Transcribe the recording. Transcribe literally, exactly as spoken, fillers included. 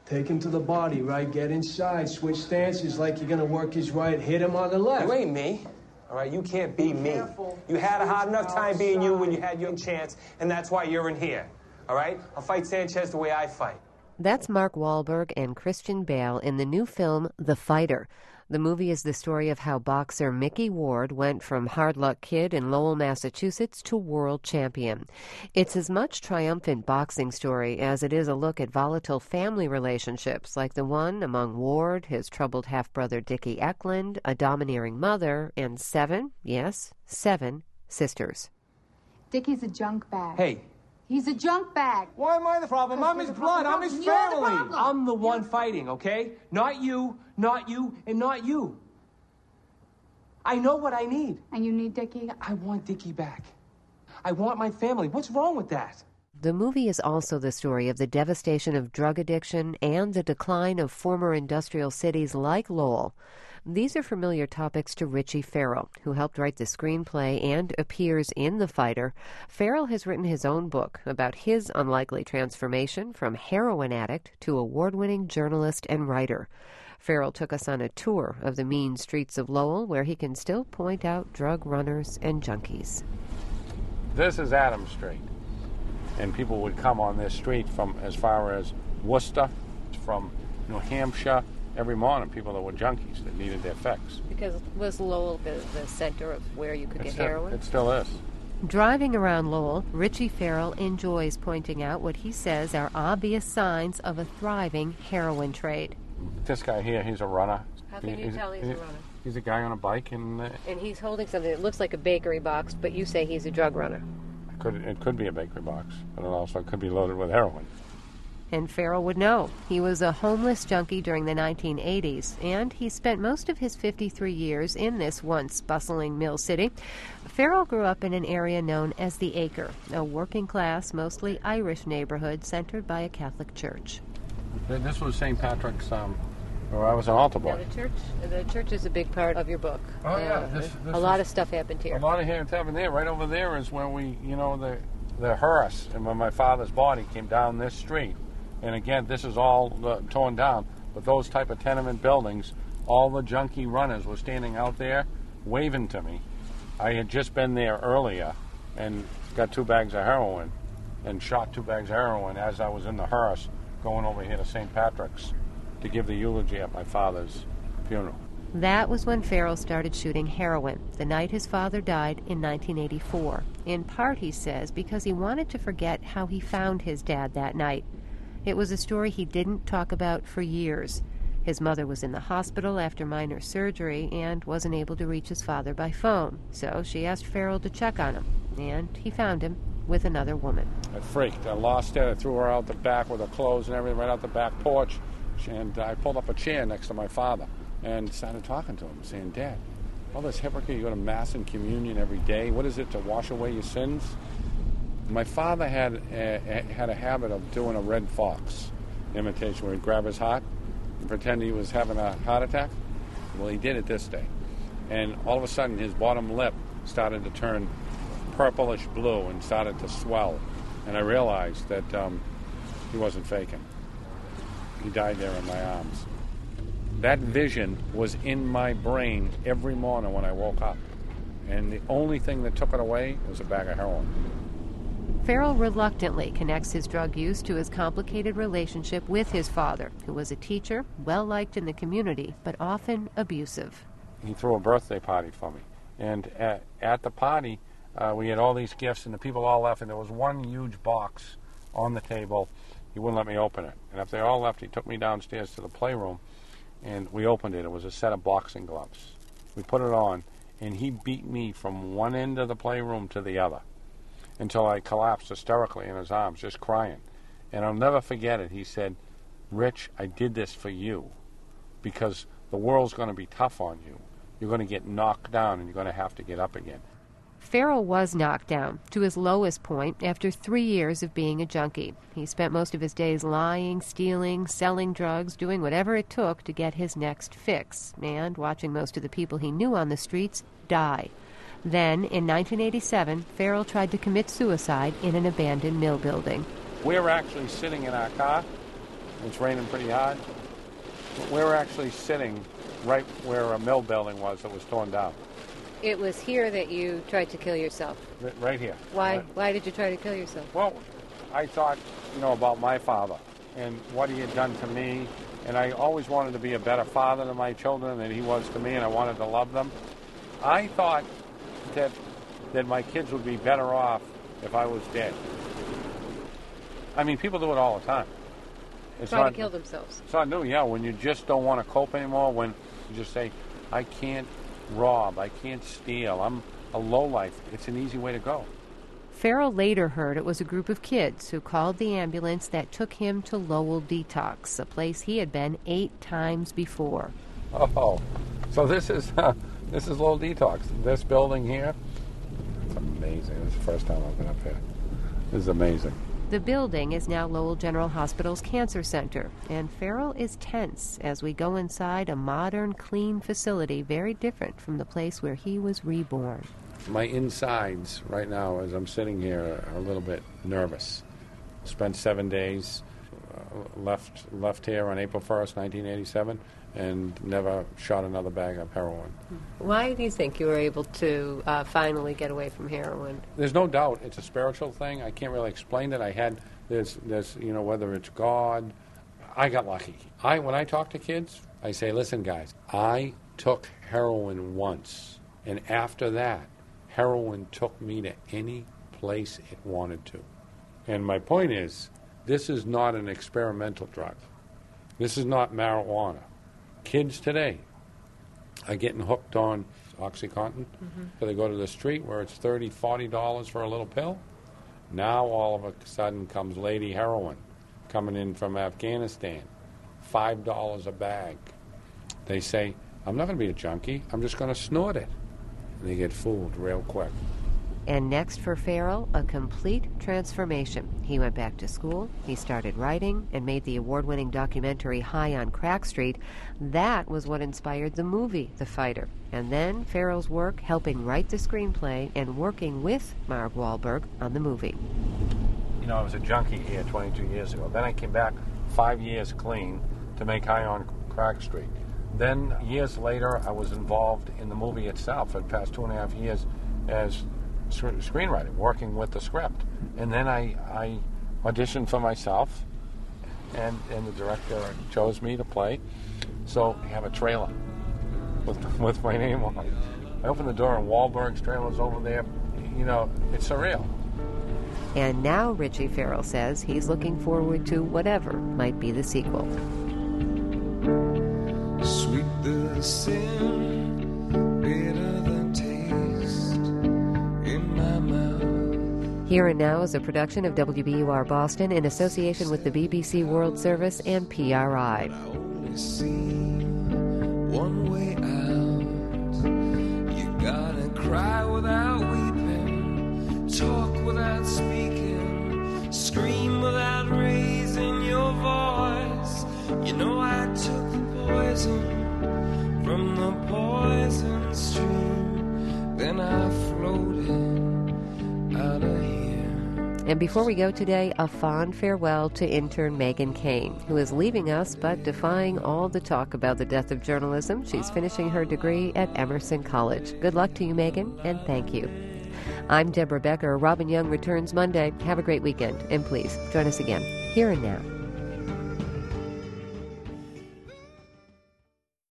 Take him to the body, right? Get inside. Switch stances like you're going to work his right. Hit him on the left. You ain't me. All right, you can't be me. You had a hard enough time being you when you had your chance, and that's why you're in here. All right? I'll fight Sanchez the way I fight. That's Mark Wahlberg and Christian Bale in the new film The Fighter. The movie is the story of how boxer Mickey Ward went from hard-luck kid in Lowell, Massachusetts to world champion. It's as much triumphant boxing story as it is a look at volatile family relationships like the one among Ward, his troubled half-brother Dickie Eklund, a domineering mother, and seven, yes, seven sisters. Dickie's a junk bag. Hey. He's a junk bag. Why am I the problem? I'm his blood. I'm his family. I'm the one fighting, okay? Not you, not you, and not you. I know what I need. And you need Dickie? I want Dickie back. I want my family. What's wrong with that? The movie is also the story of the devastation of drug addiction and the decline of former industrial cities like Lowell. These are familiar topics to Richie Farrell, who helped write the screenplay and appears in The Fighter. Farrell has written his own book about his unlikely transformation from heroin addict to award-winning journalist and writer. Farrell took us on a tour of the mean streets of Lowell, where he can still point out drug runners and junkies. This is Adams Street, and people would come on this street from as far as Worcester, from New Hampshire, every morning, people that were junkies that needed their fix. Because was Lowell the, the center of where you could it's get still, heroin? It still is. Driving around Lowell, Richie Farrell enjoys pointing out what he says are obvious signs of a thriving heroin trade. This guy here, he's a runner. How can he, you he's, tell he's he, a runner? He's a guy on a bike, and uh, and he's holding something that looks like a bakery box, but you say he's a drug runner. It could, it could be a bakery box, but it also could be loaded with heroin. And Farrell would know. He was a homeless junkie during the nineteen eighties, and he spent most of his fifty-three years in this once bustling mill city. Farrell grew up in an area known as the Acre, a working-class, mostly Irish neighborhood centered by a Catholic church. This was Saint Patrick's, um, where I was an altar boy. Now the church, the church is a big part of your book. Oh, yeah. Uh, This, this a lot is, of stuff happened here. A lot of here happened there. Right over there is where we, you know, the, the hearse, and when my father's body came down this street. And again, this is all uh, torn down, but those type of tenement buildings, all the junkie runners were standing out there waving to me. I had just been there earlier and got two bags of heroin and shot two bags of heroin as I was in the hearse going over here to Saint Patrick's to give the eulogy at my father's funeral. That was when Farrell started shooting heroin, the night his father died in nineteen eighty-four. In part, he says, because he wanted to forget how he found his dad that night. It was a story he didn't talk about for years. His mother was in the hospital after minor surgery and wasn't able to reach his father by phone. So she asked Farrell to check on him, and he found him with another woman. I freaked. I lost it. I threw her out the back with her clothes and everything, right out the back porch. And I pulled up a chair next to my father and started talking to him, saying, Dad, all this hypocrite, you go to Mass and communion every day. What is it to wash away your sins? My father had a, had a habit of doing a Red Fox imitation where he'd grab his heart and pretend he was having a heart attack. Well, he did it this day. And all of a sudden, his bottom lip started to turn purplish blue and started to swell. And I realized that um, he wasn't faking. He died there in my arms. That vision was in my brain every morning when I woke up. And the only thing that took it away was a bag of heroin. Farrell reluctantly connects his drug use to his complicated relationship with his father, who was a teacher, well-liked in the community, but often abusive. He threw a birthday party for me. And at, at the party, uh, we had all these gifts, and the people all left, and there was one huge box on the table. He wouldn't let me open it. And after they all left, he took me downstairs to the playroom, and we opened it. It was a set of boxing gloves. We put it on, and he beat me from one end of the playroom to the other, until I collapsed hysterically in his arms, just crying. And I'll never forget it. He said, Rich, I did this for you because the world's going to be tough on you. You're going to get knocked down and you're going to have to get up again. Farrell was knocked down to his lowest point after three years of being a junkie. He spent most of his days lying, stealing, selling drugs, doing whatever it took to get his next fix, and watching most of the people he knew on the streets die. Then, in nineteen eighty-seven, Farrell tried to commit suicide in an abandoned mill building. We were actually sitting in our car, It's raining pretty hard. We're actually sitting right where a mill building was that was torn down. It was here that you tried to kill yourself. R- right here. Why? Right. Why did you try to kill yourself? Well, I thought, you know, about my father and what he had done to me, and I always wanted to be a better father to my children than he was to me, and I wanted to love them. I thought that that my kids would be better off if I was dead. I mean, people do it all the time. It's Try not, to kill themselves. It's not new, yeah. When you just don't want to cope anymore, when you just say, I can't rob, I can't steal, I'm a lowlife, it's an easy way to go. Farrell later heard it was a group of kids who called the ambulance that took him to Lowell Detox, a place he had been eight times before. Oh, so this is uh, this is Lowell Detox. This building here, it's amazing. This is the first time I've been up here. This is amazing. The building is now Lowell General Hospital's cancer center, and Farrell is tense as we go inside a modern, clean facility very different from the place where he was reborn. My insides right now, as I'm sitting here, are a little bit nervous. Spent seven days, uh, left left here on April first, nineteen eighty-seven, and never shot another bag of heroin. Why do you think you were able to uh, finally get away from heroin? There's no doubt it's a spiritual thing. I can't really explain it. I had there's there's you know whether it's God, I got lucky. I when I talk to kids, I say, listen, guys, I took heroin once, and after that, heroin took me to any place it wanted to. And my point is, this is not an experimental drug. This is not marijuana. Kids today are getting hooked on OxyContin. Mm-hmm. So they go to the street where it's thirty dollars, forty dollars for a little pill. Now all of a sudden comes lady heroin coming in from Afghanistan, five dollars a bag. They say, I'm not going to be a junkie, I'm just going to snort it. And they get fooled real quick. And next for Farrell, a complete transformation. He went back to school, he started writing, and made the award-winning documentary High on Crack Street. That was what inspired the movie The Fighter. And then Farrell's work helping write the screenplay and working with Mark Wahlberg on the movie. You know, I was a junkie here twenty-two years ago. Then I came back five years clean to make High on Crack Street. Then years later, I was involved in the movie itself for the past two and a half years as screenwriting, working with the script. And then I, I auditioned for myself, and, and the director chose me to play. So I have a trailer with, with my name on it. I open the door and Wahlberg's trailer's over there. You know, it's surreal. And now Richie Farrell says he's looking forward to whatever might be the sequel. Sweet the sin, bitter the taste in my mouth. Here and Now is a production of W B U R Boston in association with the B B C World Service and P R I. I only see one way out. You gotta cry without weeping, talk without speaking, scream without raising your voice. You know I took the poison from the poison stream, then I floated out of here. And before we go today, a fond farewell to intern Megan Kane, who is leaving us but defying all the talk about the death of journalism. She's finishing her degree at Emerson College. Good luck to you, Megan, and thank you. I'm Deborah Becker. Robin Young returns Monday. Have a great weekend, and please join us again, Here and Now.